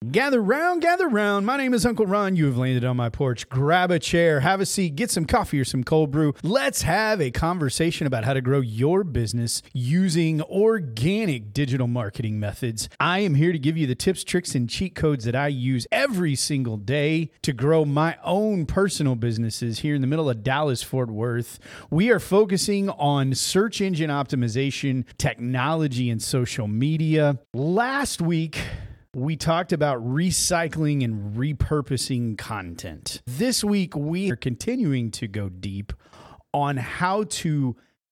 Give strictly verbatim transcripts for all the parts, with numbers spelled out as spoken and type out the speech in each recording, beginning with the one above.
Gather round, gather round. My name is Uncle Ron. You have landed on my porch. Grab a chair, have a seat, get some coffee or some cold brew. Let's have a conversation about how to grow your business using organic digital marketing methods. I am here to give you the tips, tricks, and cheat codes that I use every single day to grow my own personal businesses here in the middle of Dallas, Fort Worth. We are focusing on search engine optimization, technology, and social media. Last week, we talked about recycling and repurposing content. This week, we are continuing to go deep on how to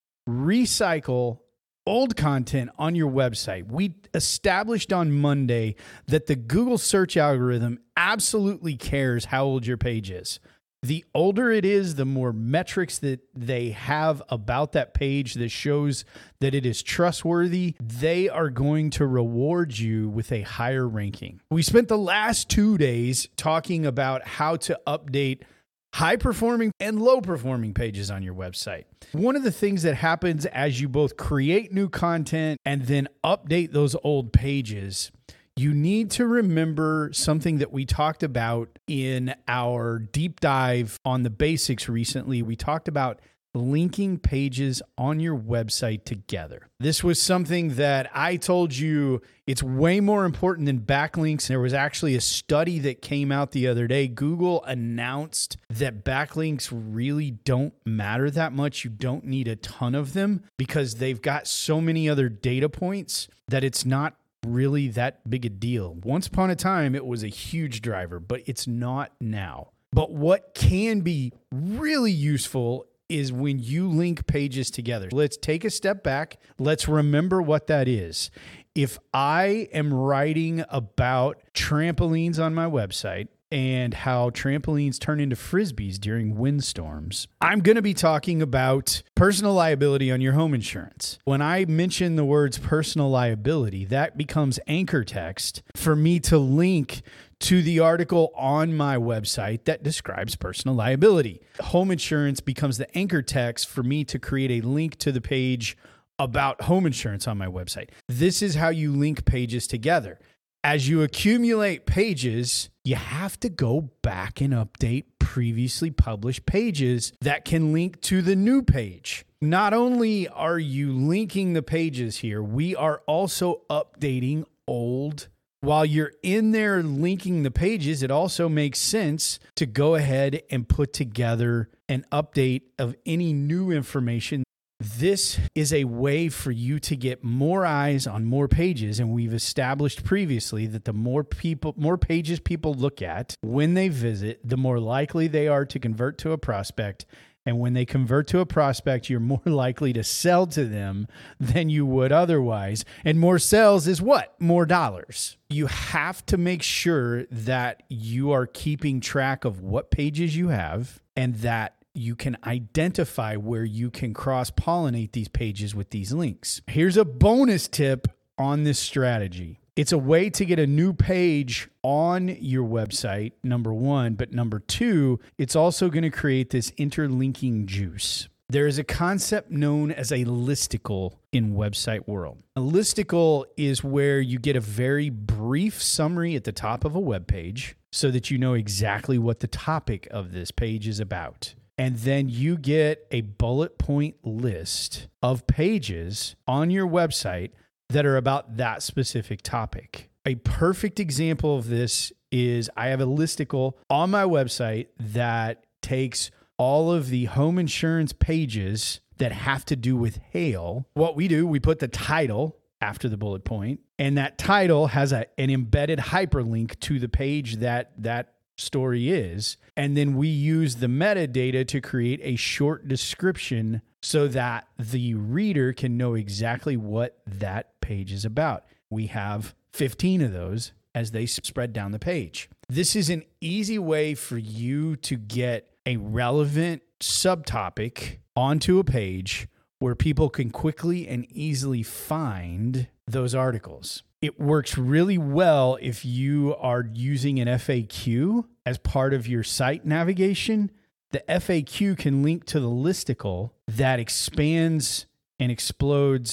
recycle old content on your website. We established on Monday that the Google search algorithm absolutely cares how old your page is. The older it is, the more metrics that they have about that page that shows that it is trustworthy, they are going to reward you with a higher ranking. We spent the last two days talking about how to update high-performing and low-performing pages on your website. One of the things that happens as you both create new content and then update those old pages, you need to remember something that we talked about in our deep dive on the basics recently. We talked about linking pages on your website together. This was something that I told you it's way more important than backlinks. There was actually a study that came out the other day. Google announced that backlinks really don't matter that much. You don't need a ton of them because they've got so many other data points that it's not really that big a deal. Once upon a time, it was a huge driver, but it's not now. But what can be really useful is when you link pages together. Let's take a step back. Let's remember what that is. If I am writing about trampolines on my website and how trampolines turn into frisbees during windstorms, I'm going to be talking about personal liability on your home insurance. When I mention the words personal liability, that becomes anchor text for me to link to the article on my website that describes personal liability. Home insurance becomes the anchor text for me to create a link to the page about home insurance on my website. This is how you link pages together. As you accumulate pages, you have to go back and update previously published pages that can link to the new page. Not only are you linking the pages here, we are also updating old. While you're in there linking the pages, it also makes sense to go ahead and put together an update of any new information. This is a way for you to get more eyes on more pages, and we've established previously that the more people, more pages people look at when they visit, the more likely they are to convert to a prospect. And when they convert to a prospect, you're more likely to sell to them than you would otherwise. And more sales is what? More dollars. You have to make sure that you are keeping track of what pages you have and that you can identify where you can cross-pollinate these pages with these links. Here's a bonus tip on this strategy. It's a way to get a new page on your website, number one, but number two, it's also going to create this interlinking juice. There is a concept known as a listicle in website world. A listicle is where you get a very brief summary at the top of a web page so that you know exactly what the topic of this page is about. And then you get a bullet point list of pages on your website that are about that specific topic. A perfect example of this is I have a listicle on my website that takes all of the home insurance pages that have to do with hail. What we do, we put the title after the bullet point, and that title has a, an embedded hyperlink to the page that that story is. And then we use the metadata to create a short description so that the reader can know exactly what that page is about. We have fifteen of those as they spread down the page. This is an easy way for you to get a relevant subtopic onto a page where people can quickly and easily find those articles. It works really well if you are using an F A Q as part of your site navigation. The F A Q can link to the listicle that expands and explodes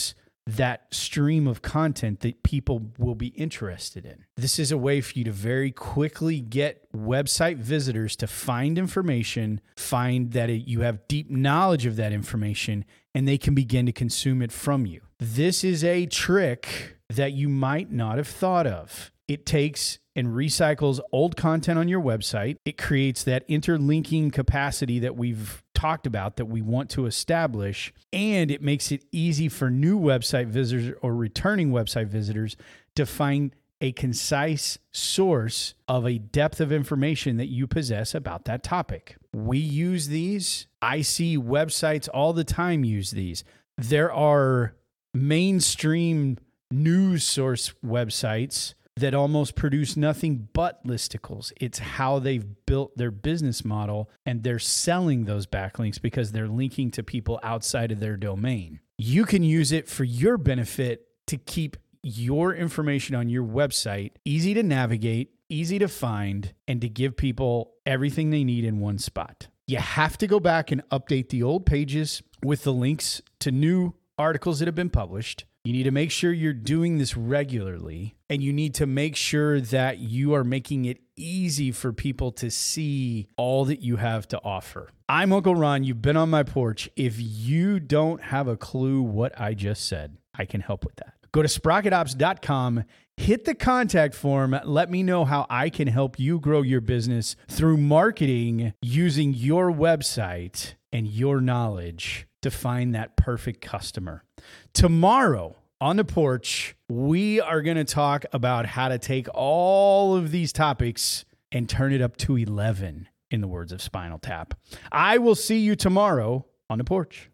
that stream of content that people will be interested in. This is a way for you to very quickly get website visitors to find information, find that it, you have deep knowledge of that information, and they can begin to consume it from you. This is a trick that you might not have thought of. It takes and recycles old content on your website. It creates that interlinking capacity that we've talked about that we want to establish, and it makes it easy for new website visitors or returning website visitors to find a concise source of a depth of information that you possess about that topic. We use these. I see websites all the time use these. There are mainstream news source websites that almost produce nothing but listicles. It's how they've built their business model, and they're selling those backlinks because they're linking to people outside of their domain. You can use it for your benefit to keep your information on your website easy to navigate, easy to find, and to give people everything they need in one spot. You have to go back and update the old pages with the links to new articles that have been published. You need to make sure you're doing this regularly, and you need to make sure that you are making it easy for people to see all that you have to offer. I'm Uncle Ron. You've been on my porch. If you don't have a clue what I just said, I can help with that. Go to sprocket ops dot com, hit the contact form. Let me know how I can help you grow your business through marketing using your website and your knowledge to find that perfect customer. Tomorrow on the porch, we are going to talk about how to take all of these topics and turn it up to eleven, in the words of Spinal Tap. I will see you tomorrow on the porch.